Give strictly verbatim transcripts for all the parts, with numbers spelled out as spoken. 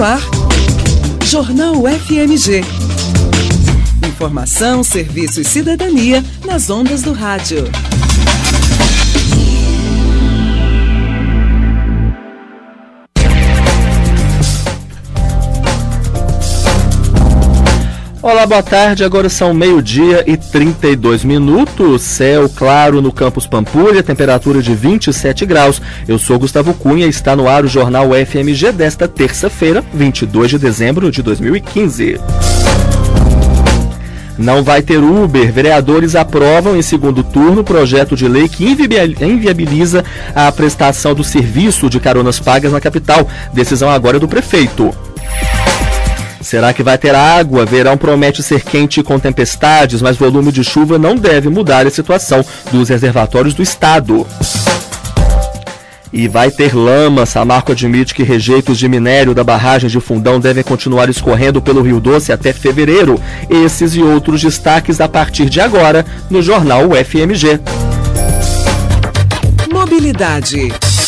ar, Jornal F M G. Informação, serviço e cidadania nas ondas do rádio. Olá, boa tarde. Agora são meio-dia e trinta e dois minutos. Céu claro no campus Pampulha, temperatura de vinte e sete graus. Eu sou Gustavo Cunha e está no ar o Jornal F M G desta terça-feira, vinte e dois de dezembro de dois mil e quinze. Não vai ter Uber. Vereadores aprovam em segundo turno projeto de lei que inviabiliza a prestação do serviço de caronas pagas na capital. Decisão agora do prefeito. Será que vai ter água? Verão promete ser quente com tempestades, mas volume de chuva não deve mudar a situação dos reservatórios do estado. E vai ter lama. Samarco admite que rejeitos de minério da barragem de Fundão devem continuar escorrendo pelo Rio Doce até fevereiro. Esses e outros destaques a partir de agora no Jornal F M G. Mobilidade.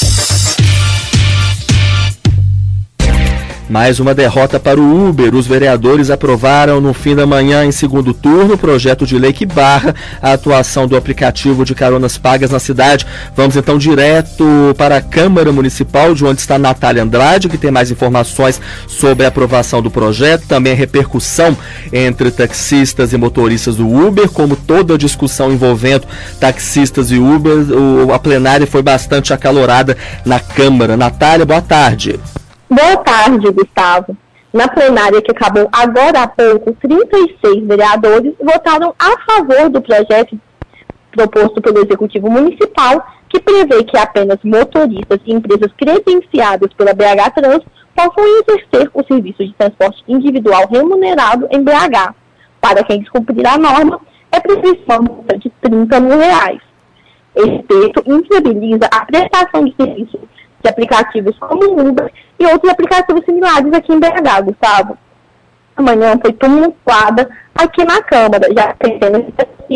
Mais uma derrota para o Uber. Os vereadores aprovaram no fim da manhã, em segundo turno, o projeto de lei que barra a atuação do aplicativo de caronas pagas na cidade. Vamos então direto para a Câmara Municipal, de onde está Natália Andrade, que tem mais informações sobre a aprovação do projeto, também a repercussão entre taxistas e motoristas do Uber, como toda a discussão envolvendo taxistas e Uber, o, a plenária foi bastante acalorada na Câmara. Natália, boa tarde. Boa tarde, Gustavo. Na plenária que acabou agora há pouco, trinta e seis vereadores votaram a favor do projeto proposto pelo Executivo Municipal, que prevê que apenas motoristas e empresas credenciadas pela B H Trans possam exercer o serviço de transporte individual remunerado em B H. Para quem descumprir a norma, é prevista uma multa de trinta mil reais. Esse texto inviabiliza a prestação de serviços de aplicativos como o Uber e outros aplicativos similares aqui em B H, Gustavo. Amanhã foi tumultuada aqui na Câmara, já pretendendo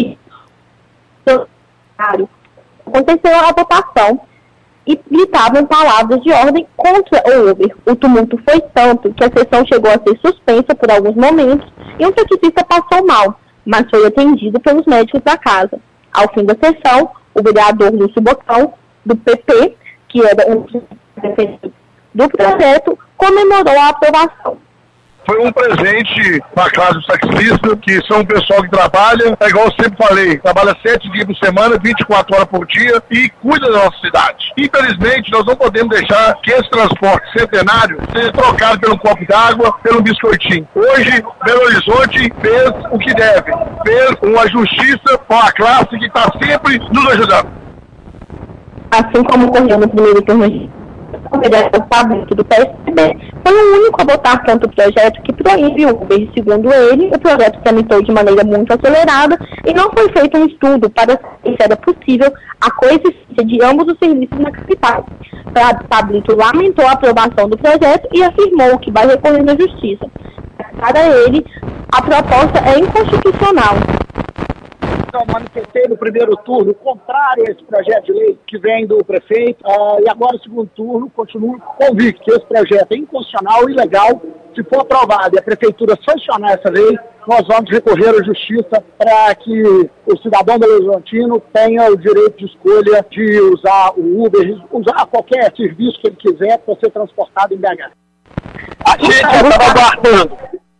aconteceu a votação e gritavam palavras de ordem contra o Uber. O tumulto foi tanto que a sessão chegou a ser suspensa por alguns momentos e um taxista passou mal, mas foi atendido pelos médicos da casa. Ao fim da sessão, o vereador Lúcio Bocão, do P P, que era um do projeto, comemorou a aprovação. Foi um presente para a classe dos taxistas, que são o pessoal que trabalha, é igual eu sempre falei, trabalha sete dias por semana, vinte e quatro horas por dia e cuida da nossa cidade. Infelizmente, nós não podemos deixar que esse transporte centenário seja trocado pelo copo d'água, pelo biscoitinho. Hoje, Belo Horizonte fez o que deve, fez uma justiça com a classe que está sempre nos ajudando. Assim como ocorreu no primeiro turno de o vereador Pablito do P S B foi o único a votar contra o projeto que proíbe o Uber. Segundo ele, o projeto tramitou de maneira muito acelerada e não foi feito um estudo para saber se era possível a coexistência de ambos os serviços na capital. Pablito lamentou a aprovação do projeto e afirmou que vai recorrer na justiça. Para ele, a proposta é inconstitucional. Eu manifestei no primeiro turno contrário a esse projeto de lei que vem do prefeito, uh, e agora no segundo turno continuo convicto que esse projeto é inconstitucional e ilegal. Se for aprovado e a prefeitura sancionar essa lei, nós vamos recorrer à justiça para que o cidadão belo-horizontino tenha o direito de escolha de usar o Uber, usar qualquer serviço que ele quiser para ser transportado em B H. A gente estava aguardando.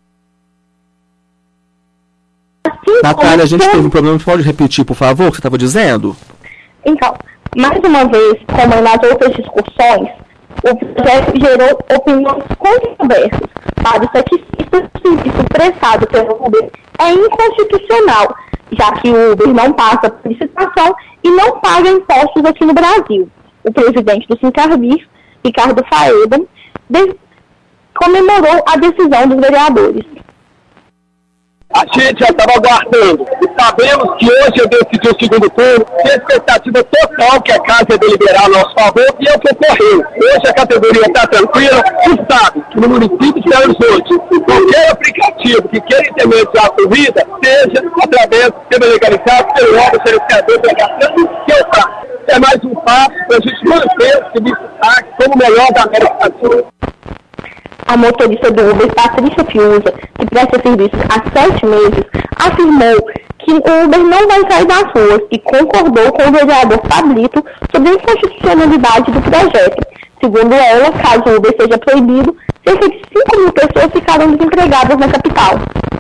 Natália, a gente teve um problema, pode repetir, por favor, o que você estava dizendo? Então, mais uma vez, como nas outras discussões, o projeto gerou opiniões controversas. Para os taxistas, o serviço prestado pelo Uber é inconstitucional, já que o Uber não passa por licitação e não paga impostos aqui no Brasil. O presidente do Sincarvir, Ricardo Faeda, comemorou a decisão dos vereadores. A gente já estava aguardando e sabemos que hoje eu decidi o segundo turno, tem expectativa total que a casa ia deliberar a nosso favor e é o que ocorreu. Hoje a categoria está tranquila e sabe que no município de Belo Horizonte, qualquer aplicativo que queira intermediar a corrida, seja através de legalizado pelo órgão gerenciador da H que é o C A C. É mais um passo para a gente manter esse destaque como o melhor da América Latina. A motorista do Uber, Patrícia Fiuza, que presta serviços há sete meses, afirmou que o Uber não vai sair das ruas e concordou com o vereador Pablito sobre a inconstitucionalidade do projeto. Segundo ela, caso o Uber seja proibido, cerca de cinco mil pessoas ficarão desempregadas na capital.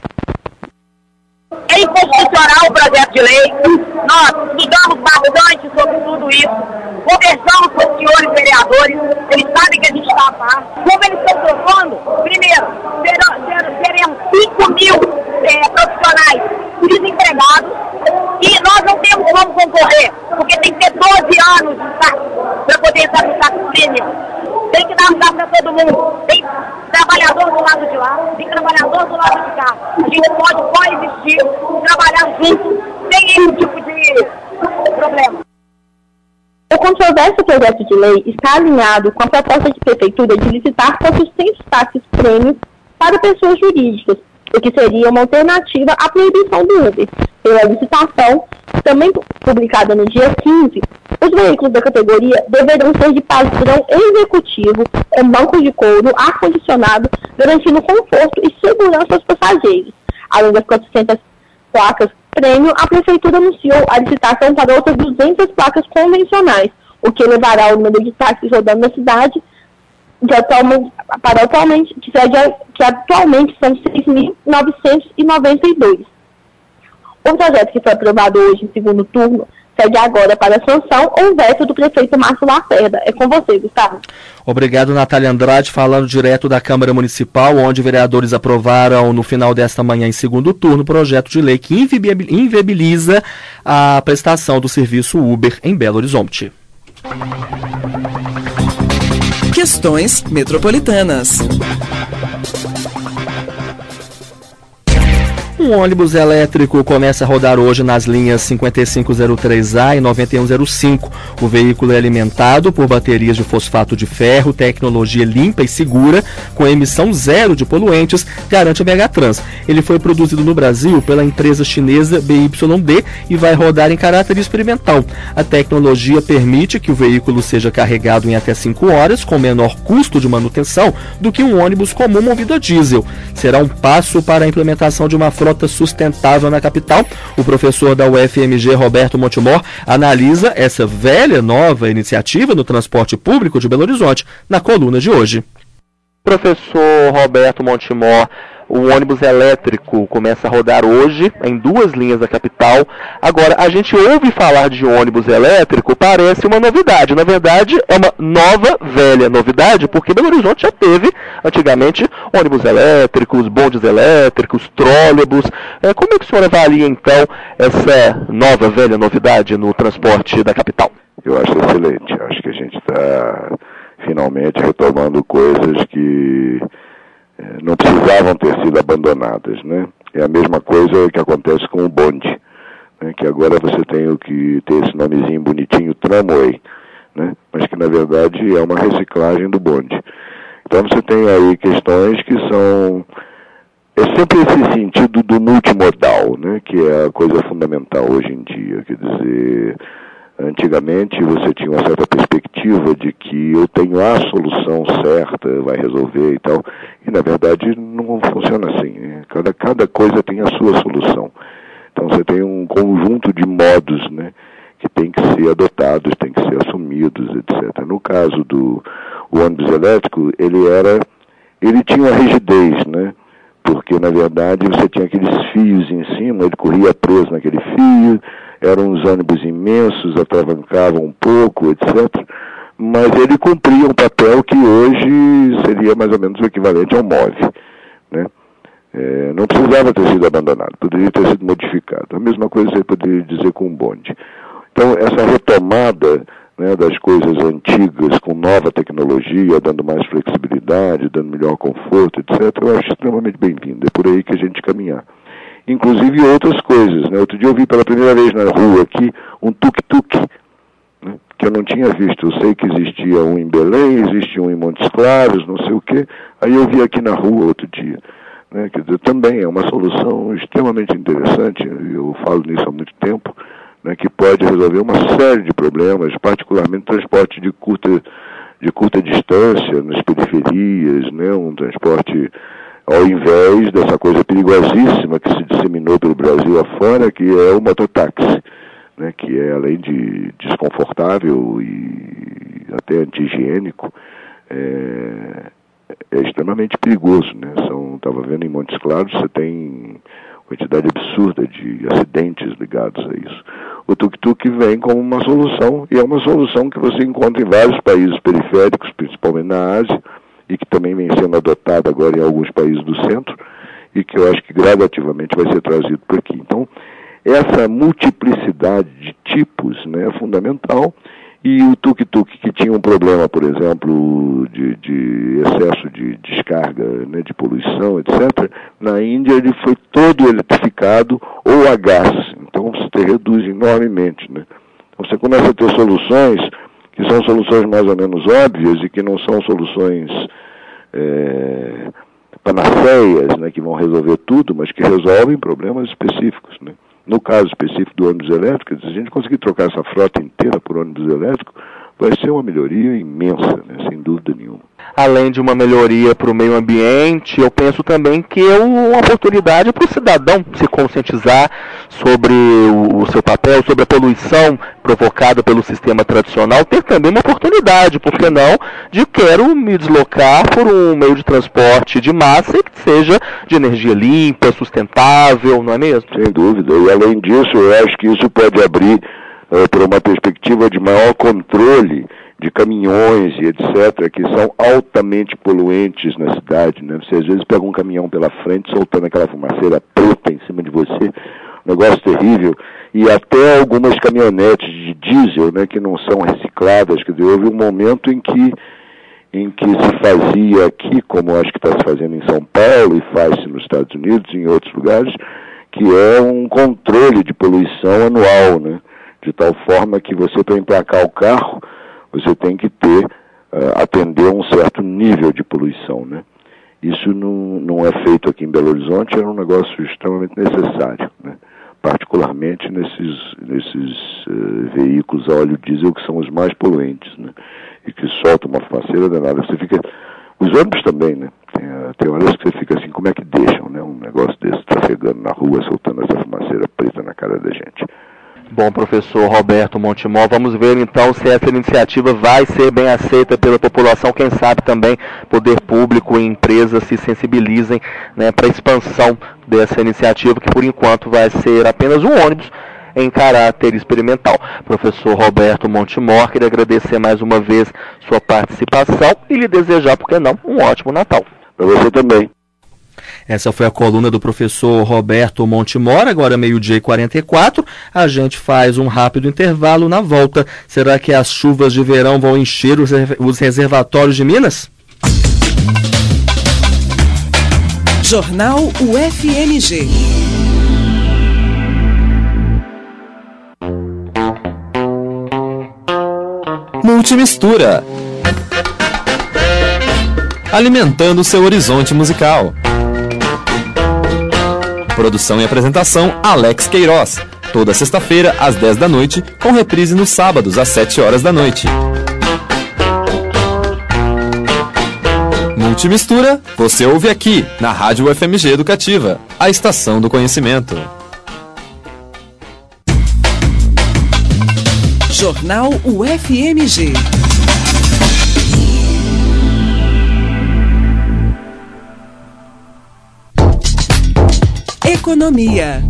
É inconstitucional o projeto de lei. Nós estudamos bastante sobre tudo isso. Conversamos com os senhores vereadores, eles sabem que a gente está a par. Como eles estão propondo, primeiro, teremos cinco mil é, profissionais desempregados e nós não temos como concorrer, porque tem que ter doze anos para poder entrar no taxa premium. Tem que dar lugar para todo mundo. Tem trabalhador do lado de lá, tem trabalhador do lado de cá. A gente pode coexistir, trabalhar junto, sem esse tipo de problema. O controverso projeto de lei está alinhado com a proposta de prefeitura de licitar quatrocentos táxis prêmios para pessoas jurídicas, o que seria uma alternativa à proibição do Uber. Pela licitação, também publicada no dia quinze, os veículos da categoria deverão ser de padrão executivo, com bancos de couro, ar-condicionado, garantindo conforto e segurança aos passageiros. Além das quatrocentas placas prêmio, a Prefeitura anunciou a licitação para outras duzentas placas convencionais, o que elevará o número de táxis rodando na cidade de atualmente, para atualmente, que, seja, que atualmente são seis mil novecentos e noventa e dois. O projeto que foi aprovado hoje em segundo turno segue agora para a sanção ou veto do prefeito Márcio Lacerda. É com você, Gustavo. Obrigado, Natália Andrade, falando direto da Câmara Municipal, onde vereadores aprovaram no final desta manhã, em segundo turno, o projeto de lei que inviabiliza a prestação do serviço Uber em Belo Horizonte. Questões metropolitanas. Um ônibus elétrico começa a rodar hoje nas linhas cinquenta e cinco zero três A e noventa e um zero cinco. O veículo é alimentado por baterias de fosfato de ferro, tecnologia limpa e segura, com emissão zero de poluentes, garante a Megatrans. Ele foi produzido no Brasil pela empresa chinesa B Y D e vai rodar em caráter experimental. A tecnologia permite que o veículo seja carregado em até cinco horas, com menor custo de manutenção do que um ônibus comum movido a diesel. Será um passo para a implementação de uma frota sustentável na capital. O professor da U F M G, Roberto Montemor, analisa essa velha nova iniciativa no transporte público de Belo Horizonte na coluna de hoje. Professor Roberto Montemor, o ônibus elétrico começa a rodar hoje em duas linhas da capital. Agora, a gente ouve falar de ônibus elétrico, parece uma novidade. Na verdade, é uma nova, velha novidade, porque Belo Horizonte já teve, antigamente, ônibus elétricos, bondes elétricos, trólebus. É, como é que o senhor avalia, então, essa nova, velha novidade no transporte da capital? Eu acho excelente. Acho que a gente está, finalmente, retomando coisas que não precisavam ter sido abandonadas, né? É a mesma coisa que acontece com o bonde, né? Que agora você tem o que ter esse nomezinho bonitinho, tramway, né? Mas que na verdade é uma reciclagem do bonde. Então você tem aí questões que são, é sempre esse sentido do multimodal, né? Que é a coisa fundamental hoje em dia, quer dizer, antigamente você tinha uma certa perspectiva de que eu tenho a solução certa, vai resolver e tal, e na verdade não funciona assim, né? Cada, cada coisa tem a sua solução. Então você tem um conjunto de modos, né, que tem que ser adotados, tem que ser assumidos, etcétera. No caso do o ônibus elétrico, ele era, ele tinha uma rigidez, né? Porque na verdade você tinha aqueles fios em cima, ele corria preso naquele fio, eram uns ônibus imensos, atravancavam um pouco, etcétera. Mas ele cumpria um papel que hoje seria mais ou menos o equivalente ao M O V, né? É, não precisava ter sido abandonado, poderia ter sido modificado. A mesma coisa você poderia dizer com o bonde. Então, essa retomada, né, das coisas antigas com nova tecnologia, dando mais flexibilidade, dando melhor conforto, etcétera, eu acho extremamente bem-vindo. É por aí que a gente caminhar. Inclusive outras coisas, né? Outro dia eu vi pela primeira vez na rua aqui um tuk-tuk, né, que eu não tinha visto. Eu sei que existia um em Belém, existia um em Montes Claros, não sei o quê. Aí eu vi aqui na rua outro dia. Né? Quer dizer, também é uma solução extremamente interessante, eu falo nisso há muito tempo, né, que pode resolver uma série de problemas, particularmente transporte de curta de curta distância, nas periferias, né, um transporte ao invés dessa coisa perigosíssima que se disseminou pelo Brasil afora, que é o mototáxi, né, que é, além de desconfortável e até anti-higiênico, é, é extremamente perigoso, né? São, estava vendo em Montes Claros, você tem quantidade absurda de acidentes ligados a isso. O tuk-tuk vem como uma solução, e é uma solução que você encontra em vários países periféricos, principalmente na Ásia, e que também vem sendo adotada agora em alguns países do centro, e que eu acho que gradativamente vai ser trazido por aqui. Então, essa multiplicidade de tipos, né, é fundamental, e o tuk-tuk que tinha um problema, por exemplo, de, de excesso de descarga, né, de poluição, etcétera, na Índia ele foi todo eletrificado ou a gás, então você reduz enormemente, né? Então você começa a ter soluções que são soluções mais ou menos óbvias e que não são soluções é, panaceias, né, que vão resolver tudo, mas que resolvem problemas específicos, né? No caso específico do ônibus elétrico, se a gente conseguir trocar essa frota inteira por ônibus elétrico, vai ser uma melhoria imensa, né, sem dúvida nenhuma. Além de uma melhoria para o meio ambiente, eu penso também que é uma oportunidade para o cidadão se conscientizar sobre o, o seu papel, sobre a poluição provocada pelo sistema tradicional, ter também uma oportunidade, por que não, de quero me deslocar por um meio de transporte de massa que seja de energia limpa, sustentável, não é mesmo? Sem dúvida, e além disso, eu acho que isso pode abrir uh, para uma perspectiva de maior controle de caminhões e etcétera, que são altamente poluentes na cidade, né? Você às vezes pega um caminhão pela frente soltando aquela fumaceira preta em cima de você, um negócio terrível, e até algumas caminhonetes de diesel, né, que não são recicladas. Quer dizer, houve um momento em que, em que se fazia aqui, como acho que está se fazendo em São Paulo e faz-se nos Estados Unidos e em outros lugares, que é um controle de poluição anual, né? De tal forma que você, para emplacar o carro, você tem que ter, uh, atender a um certo nível de poluição, né? Isso não, não é feito aqui em Belo Horizonte, é um negócio extremamente necessário, né? Particularmente nesses, nesses uh, veículos a óleo diesel que são os mais poluentes, né? E que soltam uma fumaceira danada. Você fica, os ônibus também, né? Tem, uh, tem horas que você fica assim, como é que deixam, né? Um negócio desse trafegando na rua, soltando essa fumaceira preta na cara da gente. Bom, professor Roberto Montemor, vamos ver então se essa iniciativa vai ser bem aceita pela população, quem sabe também poder público e empresas se sensibilizem, né, para a expansão dessa iniciativa, que por enquanto vai ser apenas um ônibus em caráter experimental. Professor Roberto Montemor, queria agradecer mais uma vez sua participação e lhe desejar, por que não, um ótimo Natal. Para você também. Essa foi a coluna do professor Roberto Montemor, agora meio-dia e quarenta e quatro. A gente faz um rápido intervalo. Na volta, será que as chuvas de verão vão encher os, os reservatórios de Minas? Jornal U F M G. Multimistura. Alimentando seu horizonte musical. Produção e apresentação, Alex Queiroz. Toda sexta-feira, às dez da noite, com reprise nos sábados, às sete horas da noite. Multimistura, você ouve aqui, na Rádio U F M G Educativa, a estação do conhecimento. Jornal U F M G. Economia.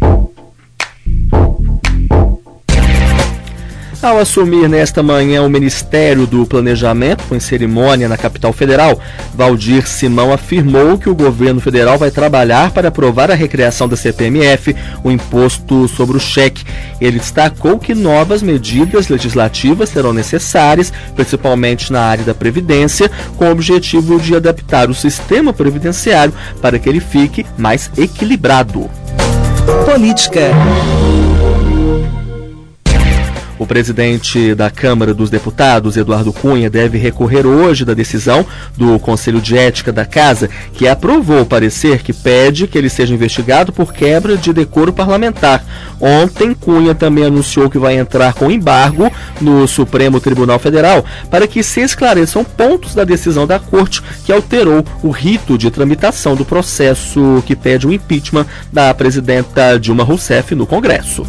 Ao assumir nesta manhã o Ministério do Planejamento, em cerimônia na capital federal, Valdir Simão afirmou que o governo federal vai trabalhar para aprovar a recriação da C P M F, o imposto sobre o cheque. Ele destacou que novas medidas legislativas serão necessárias, principalmente na área da Previdência, com o objetivo de adaptar o sistema previdenciário para que ele fique mais equilibrado. Política. O presidente da Câmara dos Deputados, Eduardo Cunha, deve recorrer hoje da decisão do Conselho de Ética da Casa, que aprovou o parecer que pede que ele seja investigado por quebra de decoro parlamentar. Ontem, Cunha também anunciou que vai entrar com embargo no Supremo Tribunal Federal para que se esclareçam pontos da decisão da Corte que alterou o rito de tramitação do processo que pede o impeachment da presidenta Dilma Rousseff no Congresso.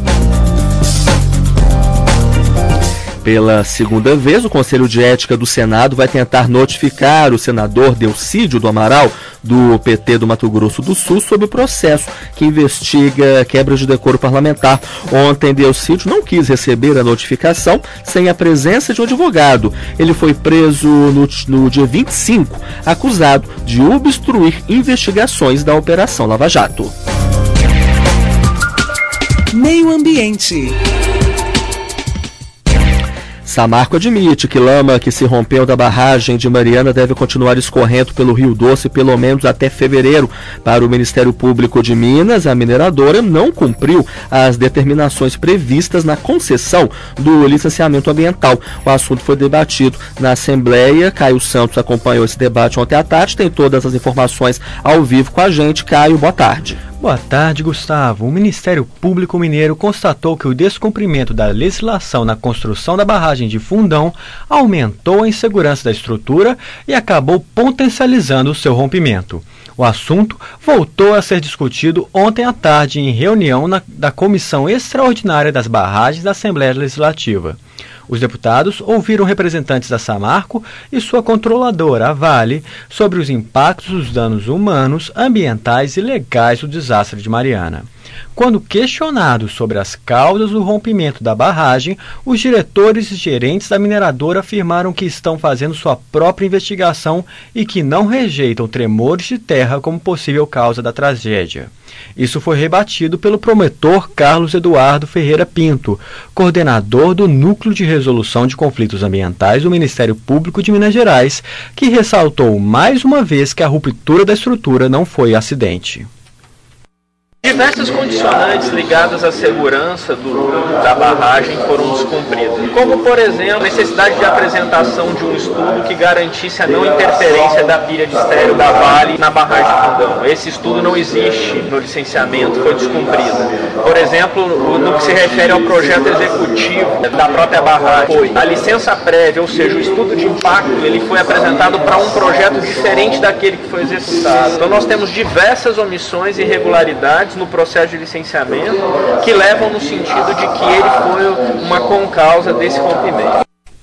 Pela segunda vez, o Conselho de Ética do Senado vai tentar notificar o senador Delcídio do Amaral, do P T do Mato Grosso do Sul, sobre o processo que investiga quebra de decoro parlamentar. Ontem, Delcídio não quis receber a notificação sem a presença de um advogado. Ele foi preso no, no dia vinte e cinco, acusado de obstruir investigações da Operação Lava Jato. Meio Ambiente. Samarco admite que lama que se rompeu da barragem de Mariana deve continuar escorrendo pelo Rio Doce pelo menos até fevereiro. Para o Ministério Público de Minas, a mineradora não cumpriu as determinações previstas na concessão do licenciamento ambiental. O assunto foi debatido na Assembleia. Caio Santos acompanhou esse debate ontem à tarde, tem todas as informações ao vivo com a gente. Caio, boa tarde. Boa tarde, Gustavo. O Ministério Público Mineiro constatou que o descumprimento da legislação na construção da barragem de Fundão aumentou a insegurança da estrutura e acabou potencializando o seu rompimento. O assunto voltou a ser discutido ontem à tarde em reunião na, da Comissão Extraordinária das Barragens da Assembleia Legislativa. Os deputados ouviram representantes da Samarco e sua controladora, a Vale, sobre os impactos dos danos humanos, ambientais e legais do desastre de Mariana. Quando questionados sobre as causas do rompimento da barragem, os diretores e gerentes da mineradora afirmaram que estão fazendo sua própria investigação e que não rejeitam tremores de terra como possível causa da tragédia. Isso foi rebatido pelo promotor Carlos Eduardo Ferreira Pinto, coordenador do Núcleo de Resolução de Conflitos Ambientais do Ministério Público de Minas Gerais, que ressaltou mais uma vez que a ruptura da estrutura não foi acidente. Diversas condicionantes ligadas à segurança do, da barragem foram descumpridas, como, por exemplo, a necessidade de apresentação de um estudo que garantisse a não interferência da pilha de estéreo da Vale na barragem de Fundão. Esse estudo não existe no licenciamento, foi descumprido. Por exemplo, no que se refere ao projeto executivo da própria barragem, foi a licença prévia, ou seja, o estudo de impacto, ele foi apresentado para um projeto diferente daquele que foi executado. Então nós temos diversas omissões e irregularidades no processo de licenciamento que levam no sentido de que ele foi uma concausa desse rompimento.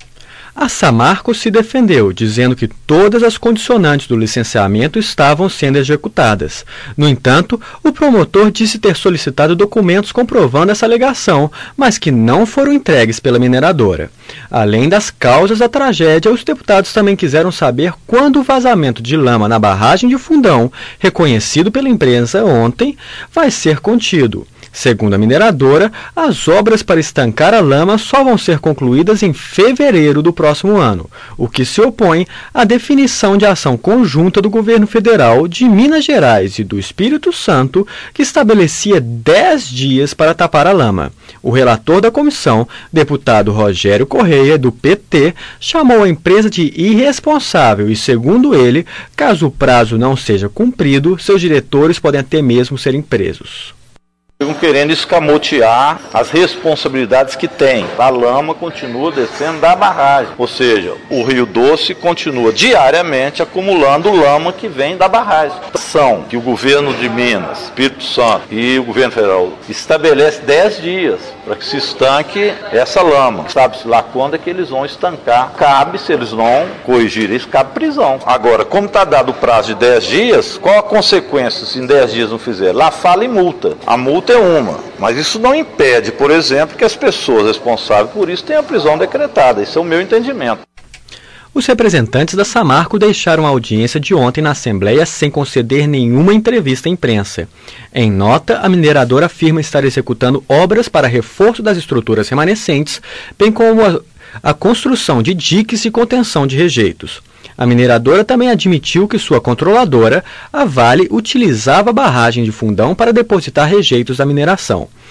A Samarco se defendeu, dizendo que todas as condicionantes do licenciamento estavam sendo executadas. No entanto, o promotor disse ter solicitado documentos comprovando essa alegação, mas que não foram entregues pela mineradora. Além das causas da tragédia, os deputados também quiseram saber quando o vazamento de lama na barragem de Fundão, reconhecido pela imprensa ontem, vai ser contido. Segundo a mineradora, as obras para estancar a lama só vão ser concluídas em fevereiro do próximo ano, o que se opõe à definição de ação conjunta do governo federal de Minas Gerais e do Espírito Santo, que estabelecia dez dias para tapar a lama. O relator da comissão, deputado Rogério Correia, do P T, chamou a empresa de irresponsável e, segundo ele, caso o prazo não seja cumprido, seus diretores podem até mesmo serem presos. Estão querendo escamotear as responsabilidades que tem. A lama continua descendo da barragem, ou seja, o Rio Doce continua diariamente acumulando lama que vem da barragem. A ação que o governo de Minas, Espírito Santo e o governo federal estabelece dez dias para que se estanque essa lama. Sabe-se lá quando é que eles vão estancar. Cabe, se eles não corrigirem isso, cabe prisão. Agora, como está dado o prazo de dez dias, qual a consequência se em dez dias não fizer? Lá fala em multa. A multa é uma, mas isso não impede, por exemplo, que as pessoas responsáveis por isso tenham a prisão decretada. Esse é o meu entendimento. Os representantes da Samarco deixaram a audiência de ontem na Assembleia sem conceder nenhuma entrevista à imprensa. Em nota, a mineradora afirma estar executando obras para reforço das estruturas remanescentes, bem como a, a construção de diques e contenção de rejeitos. A mineradora também admitiu que sua controladora, a Vale, utilizava a barragem de Fundão para depositar rejeitos da mineração.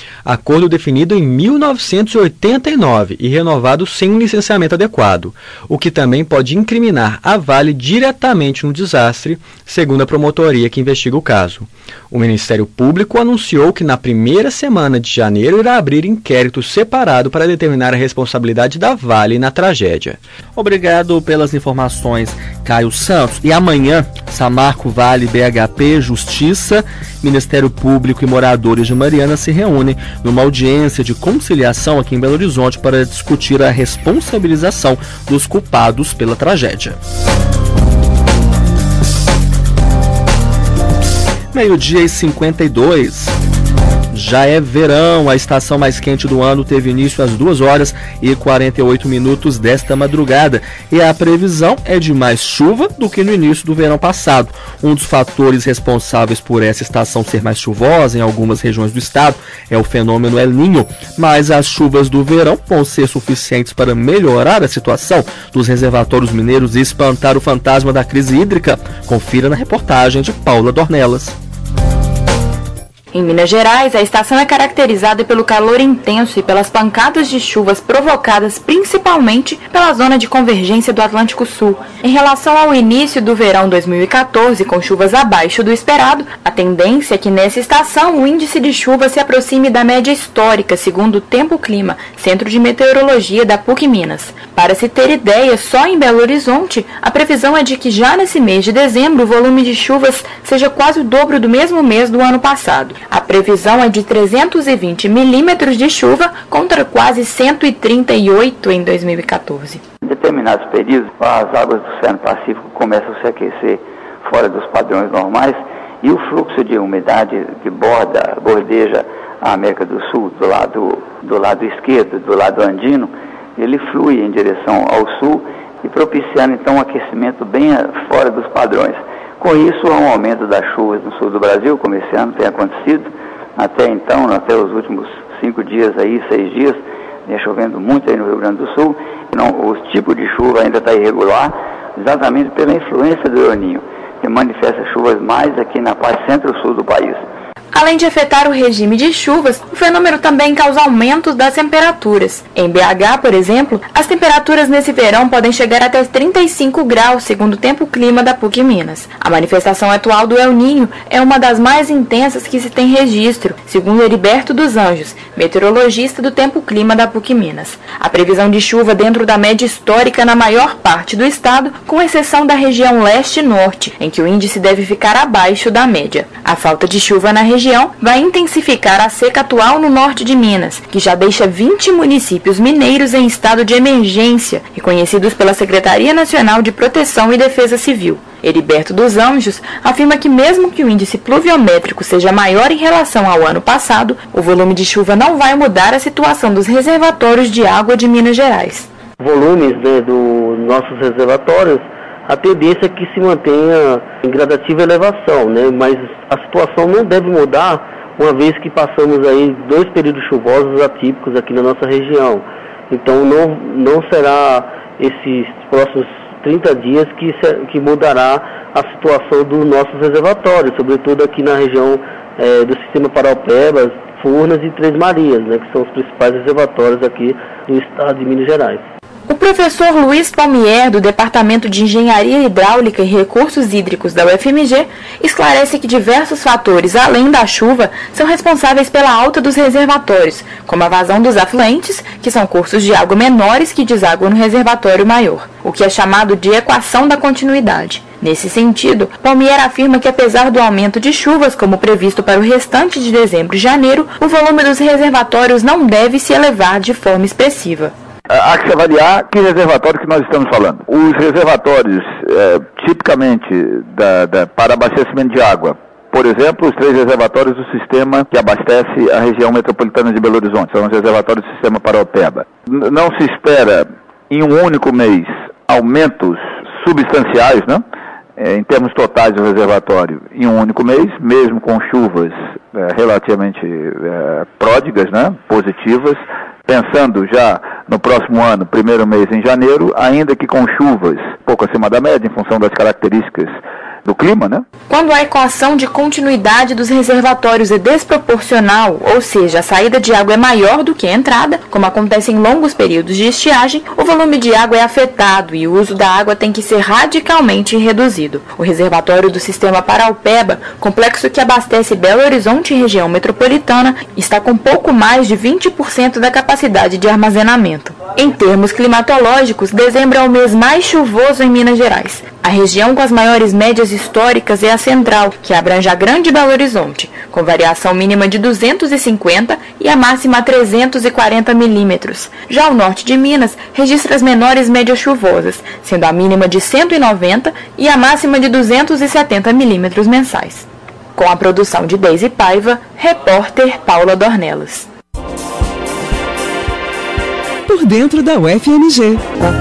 acordo definido em mil novecentos e oitenta e nove e renovado sem um licenciamento adequado, o que também pode incriminar a Vale diretamente no desastre, segundo a promotoria que investiga o caso. O Ministério Público anunciou que na primeira semana de janeiro irá abrir inquérito separado para determinar a responsabilidade da Vale na tragédia. Obrigado pelas informações, Caio Santos. E amanhã, Samarco, Vale, B H P, Justiça, Ministério Público e moradores de Mariana se reúnem numa audiência de conciliação aqui em Belo Horizonte para discutir a responsabilização dos culpados pela tragédia. Meio-dia e cinquenta e dois. Já é verão, a estação mais quente do ano teve início às duas horas e quarenta e oito minutos desta madrugada e a previsão é de mais chuva do que no início do verão passado. Um dos fatores responsáveis por essa estação ser mais chuvosa em algumas regiões do estado é o fenômeno El Niño, mas as chuvas do verão vão ser suficientes para melhorar a situação dos reservatórios mineiros e espantar o fantasma da crise hídrica? Confira na reportagem de Paula Dornelas. Em Minas Gerais, a estação é caracterizada pelo calor intenso e pelas pancadas de chuvas provocadas principalmente pela zona de convergência do Atlântico Sul. Em relação ao início do verão dois mil e quatorze, com chuvas abaixo do esperado, a tendência é que nessa estação o índice de chuva se aproxime da média histórica, segundo o Tempo Clima, Centro de Meteorologia da PUC Minas. Para se ter ideia, só em Belo Horizonte, a previsão é de que já nesse mês de dezembro o volume de chuvas seja quase o dobro do mesmo mês do ano passado. A previsão é de trezentos e vinte milímetros de chuva contra quase cento e trinta e oito em dois mil e quatorze. Em determinados períodos, as águas do Oceano Pacífico começam a se aquecer fora dos padrões normais e o fluxo de umidade que borda, bordeja a América do Sul, do lado, do lado esquerdo, do lado andino, ele flui em direção ao sul e propiciando então um aquecimento bem fora dos padrões. Com isso, há um aumento das chuvas no sul do Brasil, como esse ano tem acontecido, até então, até os últimos cinco dias aí, seis dias, né, chovendo muito aí no Rio Grande do Sul. Não, o tipo de chuva ainda está irregular, exatamente pela influência do El Niño, que manifesta chuvas mais aqui na parte centro-sul do país. Além de afetar o regime de chuvas, o fenômeno também causa aumentos das temperaturas. Em B H, por exemplo, as temperaturas nesse verão podem chegar até trinta e cinco graus, segundo o Tempo Clima da PUC Minas. A manifestação atual do El Niño é uma das mais intensas que se tem registro, segundo Heriberto dos Anjos, meteorologista do Tempo Clima da PUC Minas. A previsão de chuva dentro da média histórica na maior parte do estado, com exceção da região leste e norte, em que o índice deve ficar abaixo da média. A falta de chuva na região vai intensificar a seca atual no norte de Minas, que já deixa vinte municípios mineiros em estado de emergência, reconhecidos pela Secretaria Nacional de Proteção e Defesa Civil. Heriberto dos Anjos afirma que mesmo que o índice pluviométrico seja maior em relação ao ano passado, o volume de chuva não vai mudar a situação dos reservatórios de água de Minas Gerais. Volumes, né, dos nossos reservatórios, a tendência é que se mantenha em gradativa elevação, né? Mas a situação não deve mudar, uma vez que passamos aí dois períodos chuvosos atípicos aqui na nossa região. Então não, não será esses próximos trinta dias que, se, que mudará a situação dos nossos reservatórios, sobretudo aqui na região é, do sistema Paraupebas, Furnas e Três Marias, né? Que são os principais reservatórios aqui do estado de Minas Gerais. O professor Luiz Palmier, do Departamento de Engenharia Hidráulica e Recursos Hídricos da U F M G, esclarece que diversos fatores, além da chuva, são responsáveis pela alta dos reservatórios, como a vazão dos afluentes, que são cursos de água menores que desaguam no reservatório maior, o que é chamado de equação da continuidade. Nesse sentido, Palmier afirma que apesar do aumento de chuvas, como previsto para o restante de dezembro e janeiro, o volume dos reservatórios não deve se elevar de forma expressiva. Há que se avaliar que reservatório que nós estamos falando. Os reservatórios, é, tipicamente, da, da, para abastecimento de água, por exemplo, os três reservatórios do sistema que abastece a região metropolitana de Belo Horizonte, são os reservatórios do sistema Paraupeba. N- não se espera, em um único mês, aumentos substanciais, né? É, em termos totais do reservatório, em um único mês, mesmo com chuvas é, relativamente é, pródigas, né? Positivas, pensando já no próximo ano, primeiro mês em janeiro, ainda que com chuvas pouco acima da média, em função das características do clima, né? Quando a equação de continuidade dos reservatórios é desproporcional, ou seja, a saída de água é maior do que a entrada, como acontece em longos períodos de estiagem, o volume de água é afetado e o uso da água tem que ser radicalmente reduzido. O reservatório do sistema Paraupeba, complexo que abastece Belo Horizonte e região metropolitana, está com pouco mais de vinte por cento da capacidade de armazenamento. Em termos climatológicos, dezembro é o mês mais chuvoso em Minas Gerais. A região com as maiores médias históricas é a central, que abrange a Grande Belo Horizonte, com variação mínima de duzentos e cinquenta e a máxima trezentos e quarenta milímetros. Já o norte de Minas registra as menores médias chuvosas, sendo a mínima de cento e noventa e a máxima de duzentos e setenta milímetros mensais. Com a produção de Deise Paiva, repórter Paula Dornelas. Por dentro da U F M G.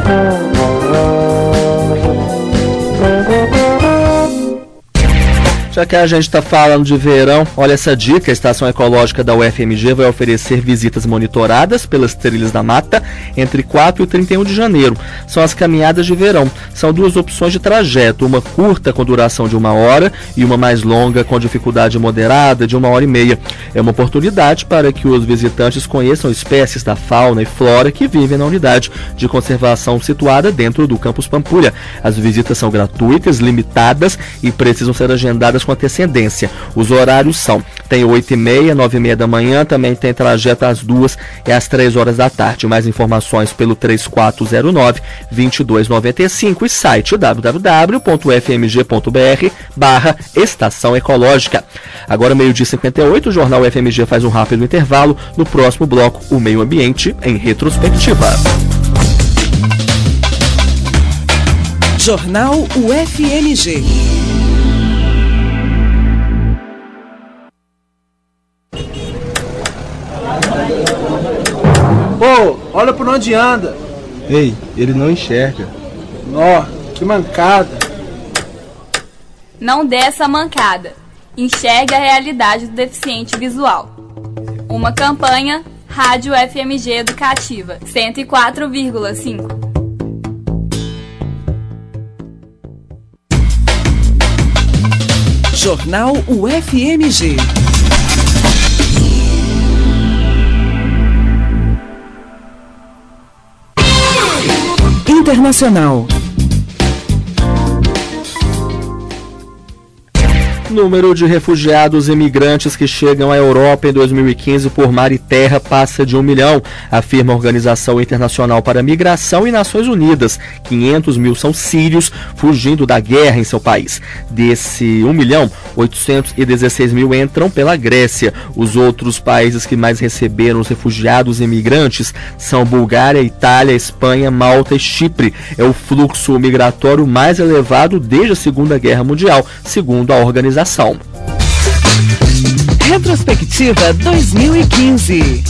Já que a gente está falando de verão, olha essa dica: a Estação Ecológica da U F M G vai oferecer visitas monitoradas pelas trilhas da mata entre quatro e trinta e um de janeiro. São as caminhadas de verão. São duas opções de trajeto, uma curta com duração de uma hora e uma mais longa com dificuldade moderada de uma hora e meia. É uma oportunidade para que os visitantes conheçam espécies da fauna e flora que vivem na unidade de conservação situada dentro do Campus Pampulha. As visitas são gratuitas, limitadas e precisam ser agendadas com antecedência. Os horários são: tem oito e meia, nove e meia da manhã, também tem trajeto às duas e às três horas da tarde. Mais informações pelo três quatro zero nove, dois dois nove cinco e site w w w ponto u f m g ponto b r barra Estação Ecológica. Agora, meio-dia e cinquenta e oito, o Jornal U F M G faz um rápido intervalo. No próximo bloco, o meio ambiente em retrospectiva. Jornal U F M G. Pô, olha por onde anda. Ei, ele não enxerga. Nó, que mancada. Não dê essa mancada. Enxergue a realidade do deficiente visual. Uma campanha Rádio F M G Educativa cento e quatro vírgula cinco. Jornal U F M G. Internacional. número de refugiados e imigrantes que chegam à Europa em dois mil e quinze por mar e terra passa de um milhão, afirma a Organização Internacional para a Migração e Nações Unidas. quinhentos mil são sírios fugindo da guerra em seu país. Desse um milhão, oitocentos e dezesseis mil entram pela Grécia. Os outros países que mais receberam os refugiados e imigrantes são Bulgária, Itália, Espanha, Malta e Chipre. É o fluxo migratório mais elevado desde a Segunda Guerra Mundial, segundo a organização. Retrospectiva dois mil e quinze.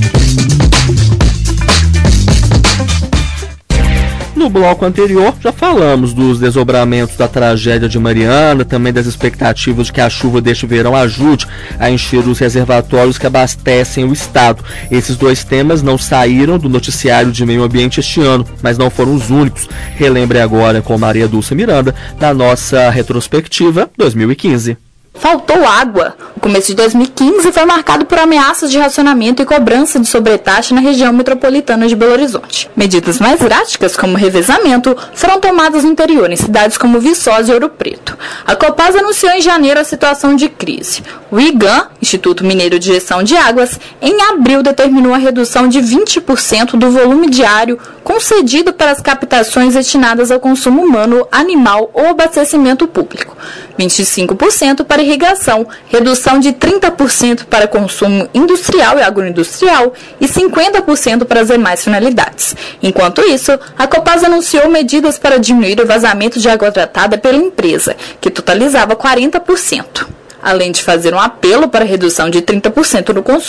No bloco anterior, já falamos dos desdobramentos da tragédia de Mariana, também das expectativas de que a chuva deste verão ajude a encher os reservatórios que abastecem o estado. Esses dois temas não saíram do noticiário de meio ambiente este ano, mas não foram os únicos. Relembre agora com Maria Dulce Miranda, na nossa retrospectiva dois mil e quinze. Faltou água. O começo de dois mil e quinze foi marcado por ameaças de racionamento e cobrança de sobretaxa na região metropolitana de Belo Horizonte. Medidas mais drásticas, como revezamento, foram tomadas no interior, em cidades como Viçosa e Ouro Preto. A Copasa anunciou em janeiro a situação de crise. O IGAM, Instituto Mineiro de Gestão de Águas, em abril determinou a redução de vinte por cento do volume diário concedido para as captações destinadas ao consumo humano, animal ou abastecimento público. vinte e cinco por cento para irrigação, redução de trinta por cento para consumo industrial e agroindustrial e cinquenta por cento para as demais finalidades. Enquanto isso, a Copasa anunciou medidas para diminuir o vazamento de água tratada pela empresa, que totalizava quarenta por cento. Além de fazer um apelo para redução de trinta por cento no consumo.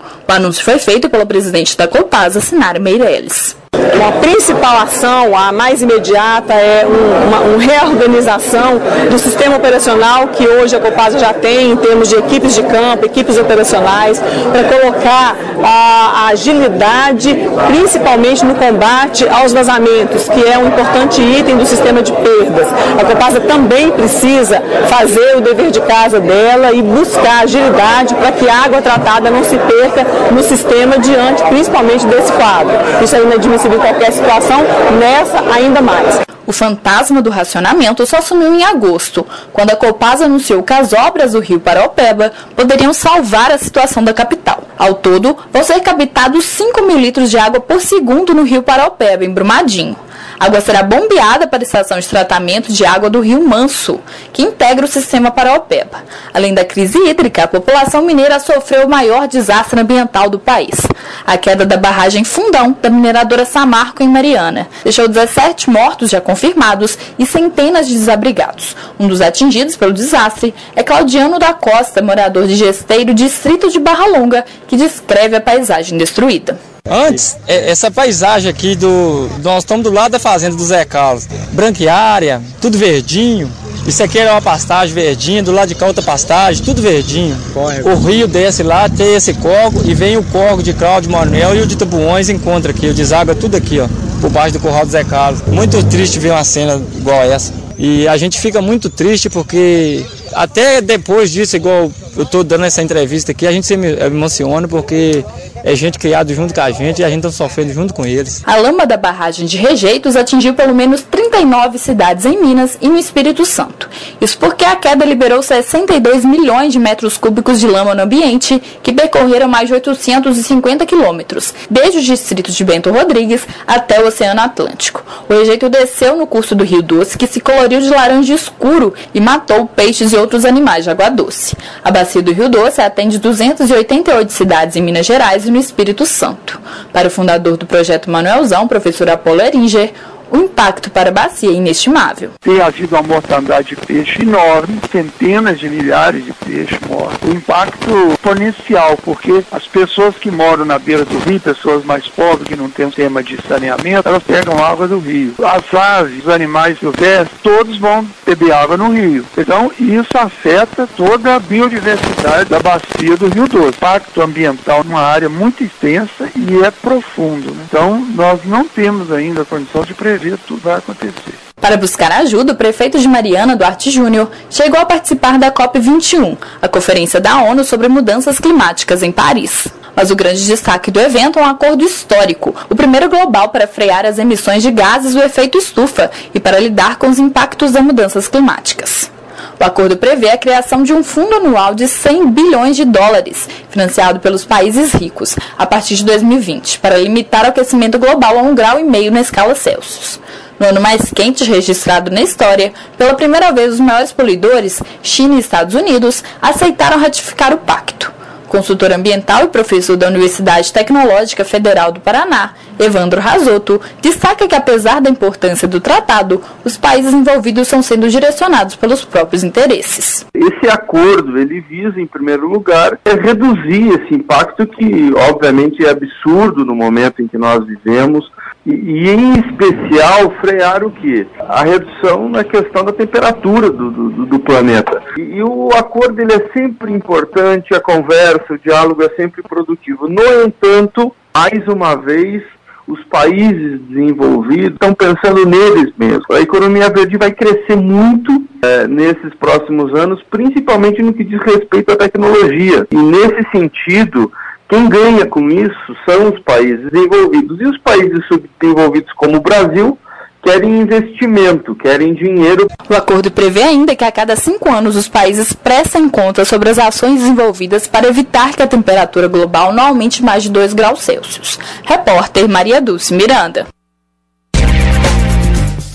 O anúncio foi feito pela presidente da Copasa, Sinara Meirelles. A principal ação, a mais imediata, é um, uma, uma reorganização do sistema operacional que hoje a Copasa já tem em termos de equipes de campo, equipes operacionais, para colocar a, a agilidade, principalmente no combate aos vazamentos, que é um importante item do sistema de perdas. A Copasa também precisa fazer o dever de casa dela e buscar agilidade para que a água tratada não se perca no sistema diante, principalmente desse quadro. Isso é inadmissível em qualquer situação, nessa ainda mais. O fantasma do racionamento só sumiu em agosto, quando a Copasa anunciou que as obras do Rio Paraopeba poderiam salvar a situação da capital. Ao todo, vão ser captados cinco mil litros de água por segundo no Rio Paraopeba, em Brumadinho. A água será bombeada para a estação de tratamento de água do Rio Manso, que integra o sistema Paraopeba. Além da crise hídrica, a população mineira sofreu o maior desastre ambiental do país. A queda da barragem Fundão, da mineradora Samarco, em Mariana, deixou dezessete mortos já confirmados e centenas de desabrigados. Um dos atingidos pelo desastre é Claudiano da Costa, morador de Gesteiro, distrito de Barra Longa, que descreve a paisagem destruída. Antes, essa paisagem aqui, do, nós estamos do lado da fazenda do Zé Carlos, branqueária, tudo verdinho. Isso aqui era uma pastagem verdinha, do lado de cá outra pastagem, tudo verdinho. O rio desce lá, tem esse córrego e vem o córrego de Cláudio Manuel e o de Tabuões encontra aqui, o deságua tudo aqui, ó, por baixo do curral do Zé Carlos. Muito triste ver uma cena igual essa. E a gente fica muito triste porque até depois disso, igual eu estou dando essa entrevista aqui, a gente se emociona porque é gente criada junto com a gente e a gente está sofrendo junto com eles. A lama da barragem de Rejeitos atingiu pelo menos trinta e nove cidades em Minas e no Espírito Santo. Isso porque a queda liberou sessenta e dois milhões de metros cúbicos de lama no ambiente, que percorreram mais de oitocentos e cinquenta quilômetros, desde os distritos de Bento Rodrigues até o Oceano Atlântico. O rejeito desceu no curso do Rio Doce, que se coloriu de laranja escuro e matou peixes e outros animais de água doce. A bacia do Rio Doce atende duzentas e oitenta e oito cidades em Minas Gerais e no Espírito Santo. Para o fundador do projeto Manuelzão, professor Apolo Eringer, o impacto para a bacia é inestimável. Tem havido uma mortandade de peixe enorme, centenas de milhares de peixes mortos. O impacto exponencial, porque as pessoas que moram na beira do rio, pessoas mais pobres, que não têm um sistema de saneamento, elas pegam água do rio. As aves, os animais silvestres, todos vão beber água no rio. Então, isso afeta toda a biodiversidade da bacia do Rio Doce. O impacto ambiental é uma área muito extensa e é profundo, né? Então, nós não temos ainda a condição de prever tudo vai acontecer. Para buscar ajuda, o prefeito de Mariana, Duarte Júnior, chegou a participar da COP vinte e um, a conferência da ONU sobre mudanças climáticas em Paris. Mas o grande destaque do evento é um acordo histórico, o primeiro global para frear as emissões de gases do efeito estufa e para lidar com os impactos das mudanças climáticas. O acordo prevê a criação de um fundo anual de cem bilhões de dólares, financiado pelos países ricos, a partir de dois mil e vinte, para limitar o aquecimento global a um grau e meio na escala Celsius. No ano mais quente registrado na história, pela primeira vez os maiores poluidores, China e Estados Unidos, aceitaram ratificar o pacto. Consultor ambiental e professor da Universidade Tecnológica Federal do Paraná, Evandro Razotto, destaca que apesar da importância do tratado, os países envolvidos estão sendo direcionados pelos próprios interesses. Esse acordo, ele visa, em primeiro lugar, é reduzir esse impacto que, obviamente, é absurdo no momento em que nós vivemos, e, e em especial, frear o quê? A redução na questão da temperatura do, do, do planeta. E, e o acordo, ele é sempre importante, a conversa, o diálogo é sempre produtivo. No entanto, mais uma vez, os países desenvolvidos estão pensando neles mesmos. A economia verde vai crescer muito é, nesses próximos anos, principalmente no que diz respeito à tecnologia. E nesse sentido, quem ganha com isso são os países desenvolvidos. E os países subdesenvolvidos, como o Brasil, querem investimento, querem dinheiro. O acordo prevê ainda que a cada cinco anos os países prestem conta sobre as ações desenvolvidas para evitar que a temperatura global não aumente mais de dois graus Celsius. Repórter Maria Dulce Miranda.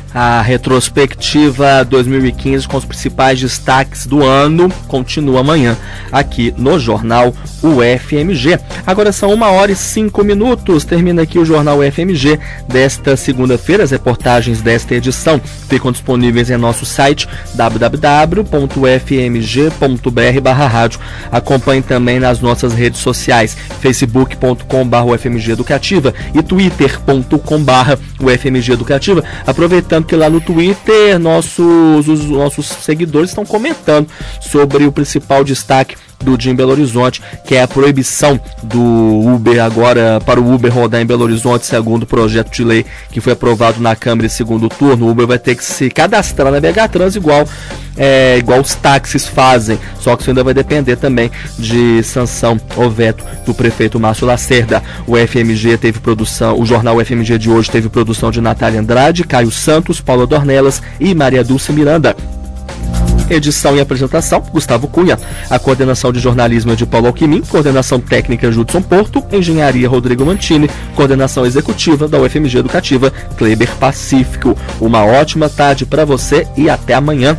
A retrospectiva dois mil e quinze com os principais destaques do ano continua amanhã aqui no Jornal U F M G. Agora são uma hora e cinco minutos. Termina aqui o Jornal U F M G desta segunda-feira. As reportagens desta edição ficam disponíveis em nosso site w w w ponto u f m g ponto b r barra rádio. Acompanhe também nas nossas redes sociais, facebook ponto com barra u f m g educativa e twitter ponto com barra u f m g educativa. Aproveitando que lá no Twitter nossos, os nossos seguidores estão comentando sobre o principal destaque do dia em Belo Horizonte, que é a proibição do Uber agora para o Uber rodar em Belo Horizonte, segundo o projeto de lei que foi aprovado na Câmara em segundo turno. O Uber vai ter que se cadastrar na B H Trans igual, é, igual os táxis fazem, só que isso ainda vai depender também de sanção ou veto do prefeito Márcio Lacerda. O F M G teve produção, o jornal U F M G de hoje teve produção de Natália Andrade, Caio Santos, Paula Dornelas e Maria Dulce Miranda. Edição e apresentação, Gustavo Cunha. A coordenação de jornalismo é de Paulo Alquimim, coordenação técnica Judson Porto, engenharia Rodrigo Mantini, coordenação executiva da U F M G Educativa, Kleber Pacífico. Uma ótima tarde para você e até amanhã.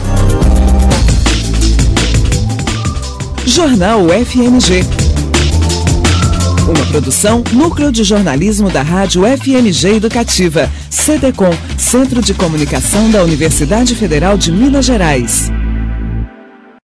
Jornal U F M G. Uma produção, Núcleo de Jornalismo da Rádio F M G Educativa, C D C O M, Centro de Comunicação da Universidade Federal de Minas Gerais.